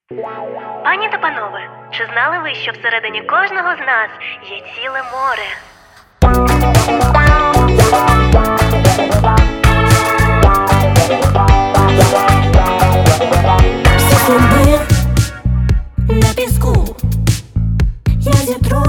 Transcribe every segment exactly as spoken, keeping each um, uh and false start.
Пані та панове, чи знали ви, що всередині кожного з нас є ціле море? Всі сліди на піску я зітру,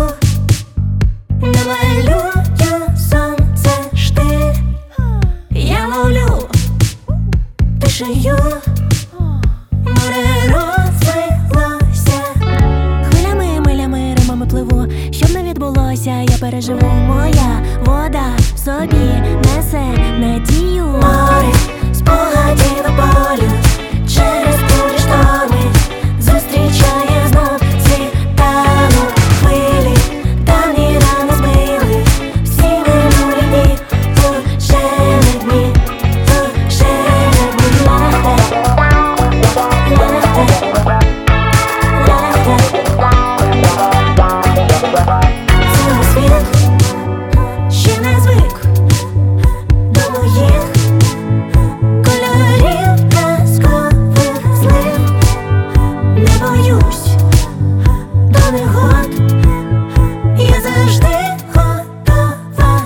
намалюю сонце штиль. Я ловлю тишею, море розлилося. Хвилями, милями, римами пливу, щоб не відбулося, я переживу. Моя вода в собі несе надію. Море спогадів і болю через бурі шторми зустрічає знов світанок. Хвилі давні рани збили, всі минулі дні уже не дні, уже не дні. Цілий світ ще не звик до моїх кольорів казкових злив. Не боюсь до негод, я завжди готова.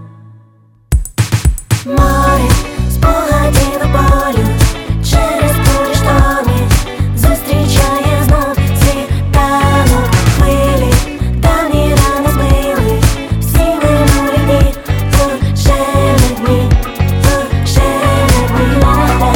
Море спогадів і болю через бурі шторми зустрічає знов світанок. Хвилі давні рани збили, всі минулі дні уже не дні, уже не дні.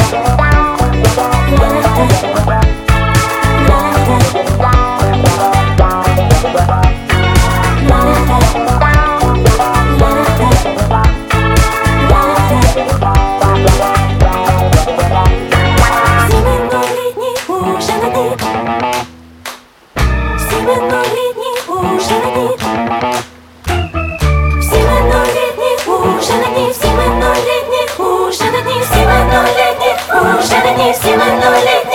Всі минулі дні уже не дні, всі минулі дні уже не дні, всі минулі дні уже не дні, всі минулі дні уже не дні, всі минулі дні.